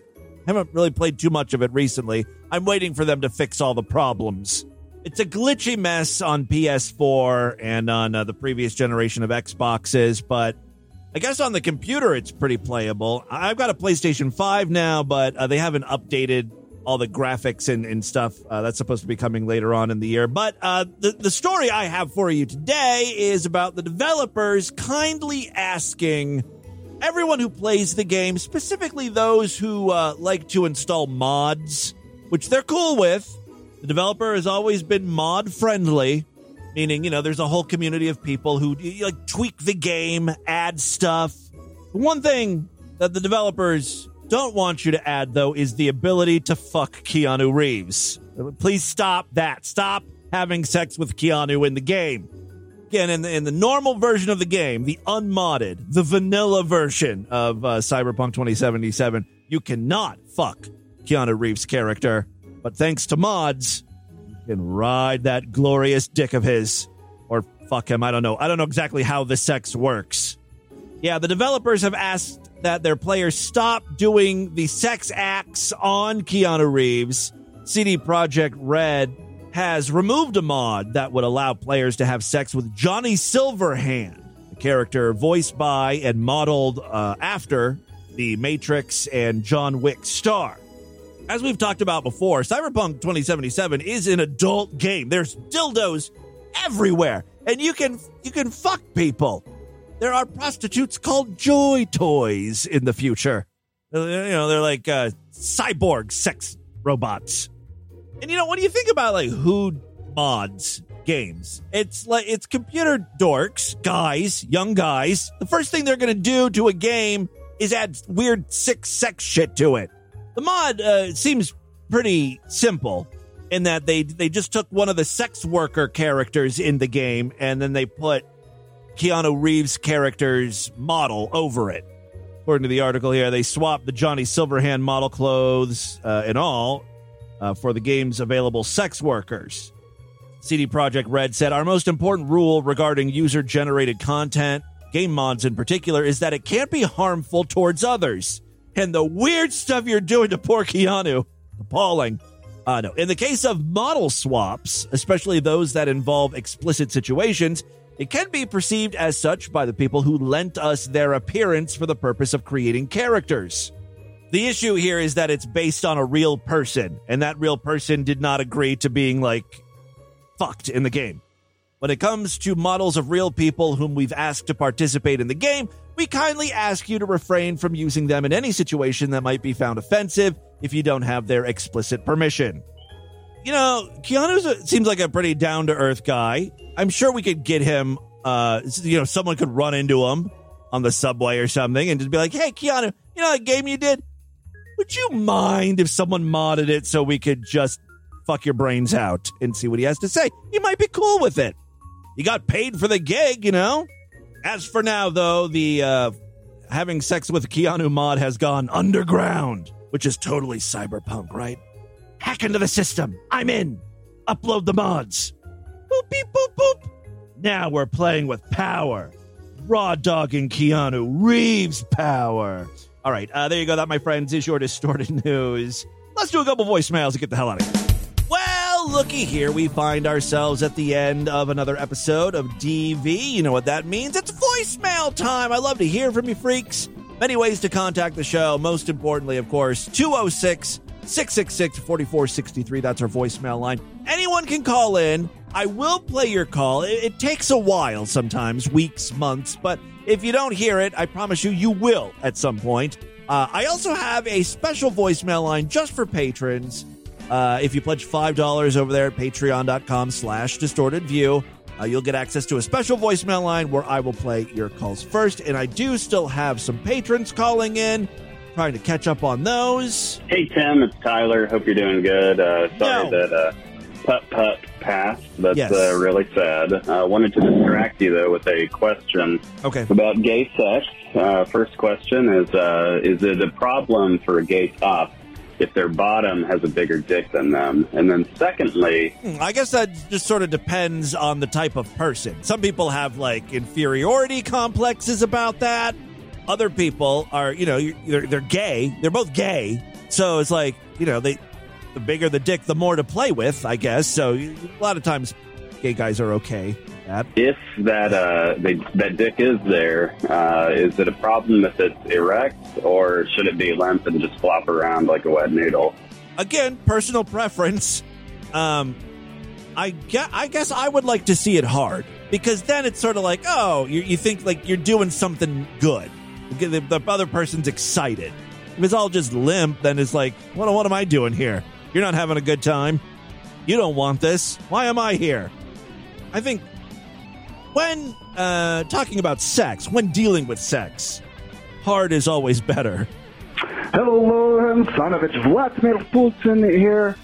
Haven't really played too much of it recently. I'm waiting for them to fix all the problems. It's a glitchy mess on P S four and on uh, the previous generation of Xboxes, but I guess on the computer it's pretty playable. I've got a PlayStation five now, but uh, they haven't updated all the graphics and, and stuff. Uh, that's supposed to be coming later on in the year. But uh, the, the story I have for you today is about the developers kindly asking everyone who plays the game, specifically those who uh, like to install mods, which they're cool with. The developer has always been mod-friendly, meaning, you know, there's a whole community of people who like tweak the game, add stuff. One thing that the developers don't want you to add, though, is the ability to fuck Keanu Reeves. Please stop that. Stop having sex with Keanu in the game. Again, in the, in the normal version of the game, the unmodded, the vanilla version of uh, Cyberpunk twenty seventy-seven, you cannot fuck Keanu Reeves' character. But thanks to mods, you can ride that glorious dick of his. Or fuck him, I don't know. I don't know exactly how the sex works. Yeah, the developers have asked that their players stop doing the sex acts on Keanu Reeves. C D Projekt Red has removed a mod that would allow players to have sex with Johnny Silverhand, the character voiced by and modeled uh, after the Matrix and John Wick star. As we've talked about before, Cyberpunk twenty seventy-seven is an adult game. There's dildos everywhere, and you can you can fuck people. There are prostitutes called Joy Toys in the future. You know, they're like uh, cyborg sex robots. And you know, when you think about like who mods games, it's like it's computer dorks, guys, young guys. The first thing they're going to do to a game is add weird sick sex shit to it. The mod uh, seems pretty simple in that they they just took one of the sex worker characters in the game and then they put Keanu Reeves' character's model over it. According to the article here, they swapped the Johnny Silverhand model clothes uh, and all uh, for the game's available sex workers. C D Projekt Red said, our most important rule regarding user-generated content, game mods in particular, is that it can't be harmful towards others. And the weird stuff you're doing to poor Keanu, appalling. Uh, no. In the case of model swaps, especially those that involve explicit situations, it can be perceived as such by the people who lent us their appearance for the purpose of creating characters. The issue here is that it's based on a real person, and that real person did not agree to being, like, fucked in the game. When it comes to models of real people whom we've asked to participate in the game, we kindly ask you to refrain from using them in any situation that might be found offensive if you don't have their explicit permission. You know, Keanu seems like a pretty down-to-earth guy. I'm sure we could get him, uh, you know, someone could run into him on the subway or something and just be like, hey, Keanu, you know that game you did? Would you mind if someone modded it so we could just fuck your brains out and see what he has to say? He might be cool with it. You got paid for the gig, you know? As for now, though, the uh, having sex with Keanu mod has gone underground, which is totally cyberpunk, right? Hack into the system. I'm in. Upload the mods. Boop, beep, boop, boop. Now we're playing with power. Raw dogging Keanu Reeves power. All right, uh, there you go. That, my friends, is your Distorted News. Let's do a couple voicemails and get the hell out of here. Well, looky here. We find ourselves at the end of another episode of D V. You know what that means. It's voicemail time. I love to hear from you freaks. Many ways to contact the show. Most importantly, of course, two oh six, six six six, four four six three. That's our voicemail line. Anyone can call in. I will play your call. It, it takes a while sometimes, weeks, months, but if you don't hear it, I promise you, you will at some point. Uh, I also have a special voicemail line just for patrons. Uh, if you pledge five dollars over there at patreon.com slash distorted view, uh, you'll get access to a special voicemail line where I will play your calls first. And I do still have some patrons calling in, trying to catch up on those. Hey, Tim, it's Tyler. Hope you're doing good. Uh, sorry no. that uh, Putt Putt passed. That's yes. uh, really sad. I uh, wanted to distract you, though, with a question okay. about gay sex. Uh, first question is, uh, is it a problem for a gay top if their bottom has a bigger dick than them? And then secondly... I guess that just sort of depends on the type of person. Some people have, like, inferiority complexes about that. Other people are, you know, they're, they're gay. They're both gay. So it's like, you know, they the bigger the dick, the more to play with, I guess. So a lot of times gay guys are okay with that. If that uh, they, that dick is there, uh, is it a problem if it's erect, or should it be limp and just flop around like a wet noodle? Again, personal preference. Um, I, guess, I guess I would like to see it hard, because then it's sort of like, oh, you, you think like you're doing something good. The, the other person's excited. If it's all just limp, then it's like, what, what am I doing here? You're not having a good time. You don't want this. Why am I here? I think when uh, talking about sex, when dealing with sex, hard is always better. Hello, Sanovich. Vladimir Putin here.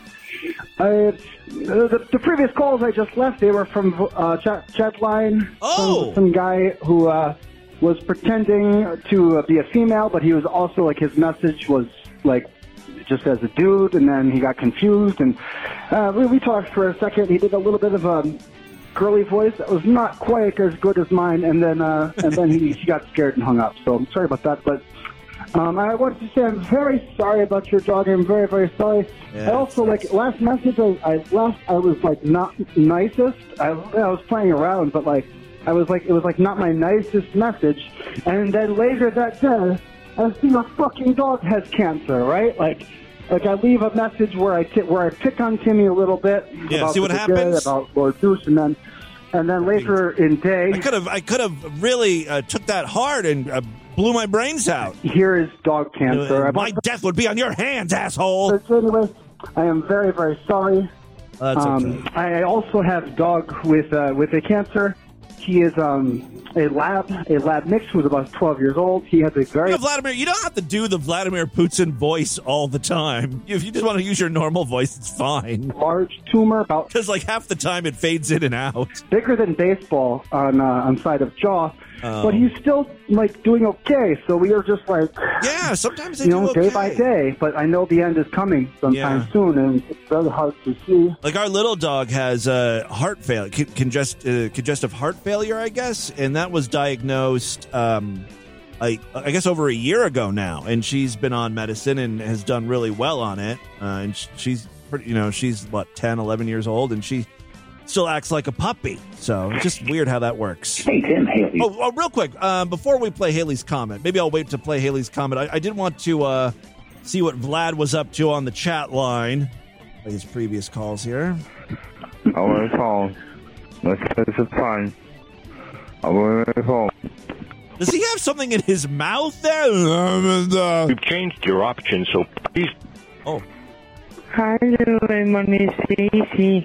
Uh, the, the previous calls I just left, they were from uh, chat, chat line. Oh! Some, some guy who uh, was pretending to be a female, but he was also, like, his message was, like, just as a dude, and then he got confused, and uh, we, we talked for a second. He did a little bit of a girly voice that was not quite as good as mine, and then uh, and then he, he got scared and hung up. So I'm sorry about that, but um, I wanted to say I'm very sorry about your dog. I'm very, very sorry. Yeah, I also, like, last message I, I left, I was, like, not nicest. I, I was playing around, but, like, I was, like, it was, like, not my nicest message. And then later that day, I see your fucking dog has cancer, right? Like, like I leave a message where I t- where I pick on Timmy a little bit. Yeah, about see what the happens? Good, about Lord Deuce, and then and then later in day, I could have I could have really uh, took that hard and uh, blew my brains out. Here is dog cancer. Uh, my death would be on your hands, asshole. So anyway, I am very, very sorry. Uh, that's um, okay. I also have dog with uh, with a cancer. He is um, a lab a lab mix who's about twelve years old. He has a very You know, Vladimir, you don't have to do the Vladimir Putin voice all the time. If you just want to use your normal voice, it's fine. large tumor, about Because like half the time it fades in and out. bigger than baseball on uh, on side of jaw. Oh. But he's still, like, doing okay. So we are just like, Yeah, sometimes they you do know, okay. day by day. But I know the end is coming sometime Yeah. soon, and it's very hard to see. Like our little dog has uh, heart failure, con- congest- uh, congestive heart failure, I guess, and that was diagnosed, um, I, I guess, over a year ago now. And she's been on medicine and has done really well on it. Uh, and sh- she's, pretty, you know, she's what ten, eleven years old, and she still acts like a puppy. So it's just weird how that works. Hey, Tim, Haley. Oh, oh real quick, um, before we play Haley's comment, maybe I'll wait to play Haley's comment. I, I did want to uh, see what Vlad was up to on the chat line. Play his previous calls here. I want to call. Let's have some fun. I want to call. Does he have something in his mouth there? We've changed your options, so please. Oh. Hi, little my name is Stacy.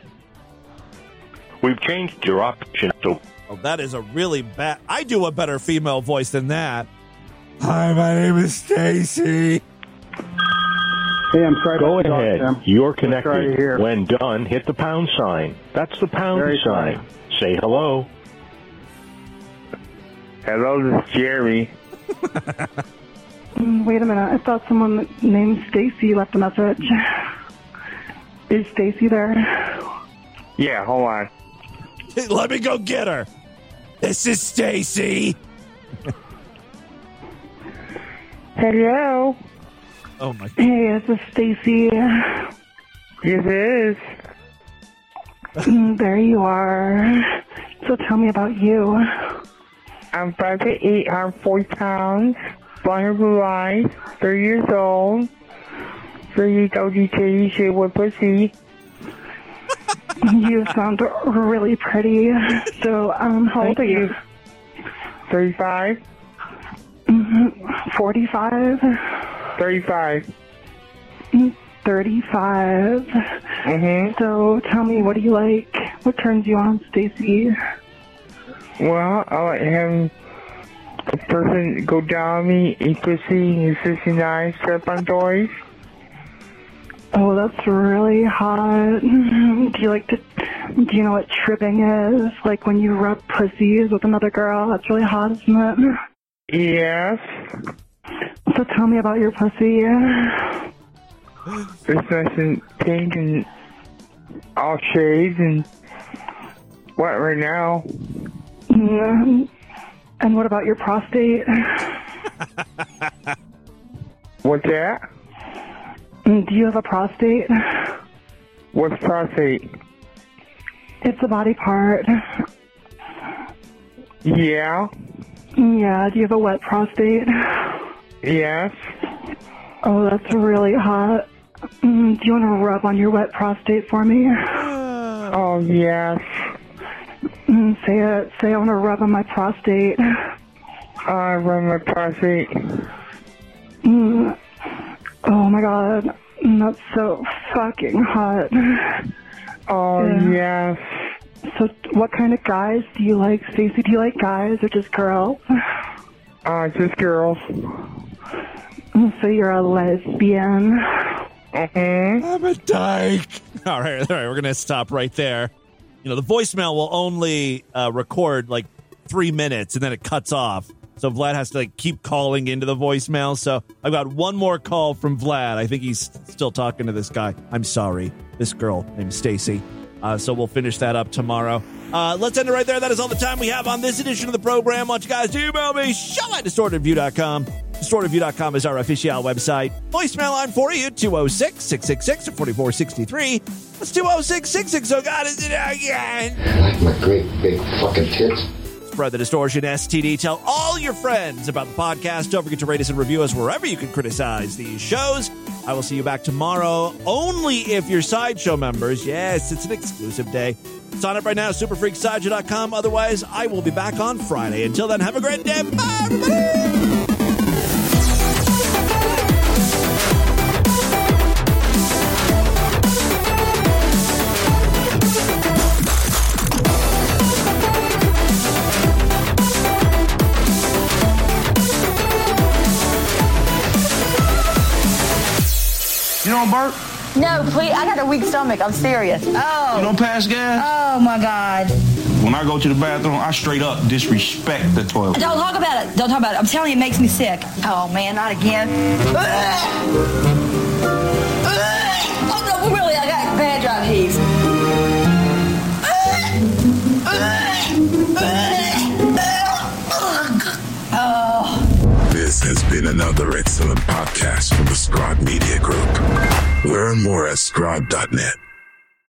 We've changed your options, so. Oh, that is a really bad. I do a better female voice than that. Hi, my name is Stacy. Hey, I'm sorry. Go about the dog, ahead. Tim. You're I'm sorry to connected. hear. When done, hit the pound sign. That's the pound Very sign. Say hello. Hello, this is Jeremy. Mm, Wait a minute. I thought someone named Stacy left a message. Is Stacy there? Yeah, hold on. Let me go get her. This is Stacy. Hello. Oh my. Hey, this is Stacy. Yes, it is. Mm, There you are. So tell me about you. I'm five foot eight, I'm forty pounds, blonde hair, blue eyes, thirty years old, thirty doggy titty, shaped with pussy. You sound really pretty. So, um, how old Thank are you? you. thirty-five. Mm-hmm. forty-five? thirty-five. thirty-five. Mm-hmm. So, tell me, what do you like? What turns you on, Stacy? Well, I like having a person go down on me, eat pussy, and sixty-nine strap on toys. Oh, that's really hot. Do you like to, do you know what tripping is? Like when you rub pussies with another girl? That's really hot, isn't it? Yes. So tell me about your pussy. It's nice and pink and all shades and wet right now. Mm, And what about your prostate? What's that? Mm, Do you have a prostate? What's prostate? It's a body part. Yeah. Yeah, do you have a wet prostate? Yes. Oh, that's really hot. Mm, do you want to rub on your wet prostate for me? Oh, yes. Mm, say it. Say I want to rub on my prostate. I rub my prostate. Mm. Oh my god. Mm, that's so fucking hot. Oh, Yeah. yes. So, what kind of guys do you like, Stacey? Do you like guys or just girls? Uh, just girls. Mm, So you're a lesbian. Mm-hmm. I'm a dyke. All right, all right, we're going to stop right there. You know, the voicemail will only uh, record like three minutes and then it cuts off. So Vlad has to like keep calling into the voicemail. So I've got one more call from Vlad. I think he's still talking to this guy. I'm sorry. This girl named Stacy. Uh, so we'll finish that up tomorrow. Uh, let's end it right there. That is all the time we have on this edition of the program. Want you guys to email me, show at distorted view dot com. distorted view dot com is our official website. Voicemail line for you, two oh six, six six six, four four six three. That's two oh six, six six oh. God, is it again? I like my great big fucking tits. Spread the distortion, S T D. Tell all your friends about the podcast. Don't forget to rate us and review us wherever you can criticize these shows. I will see you back tomorrow, only if you're Sideshow members. Yes, it's an exclusive day. Sign up right now, super freak sideshow dot com. Otherwise, I will be back on Friday. Until then, have a great day. Bye, everybody! You don't burp? No, please. I got a weak stomach. I'm serious. Oh. You don't pass gas? Oh, my God. When I go to the bathroom, I straight up disrespect the toilet. Don't talk about it. Don't talk about it. I'm telling you, it makes me sick. Oh, man, not again. Oh, no, really, I got bad dry heaves. Oh. This has been another excellent podcast from the Scribe Media Group. Learn more at scribe dot net.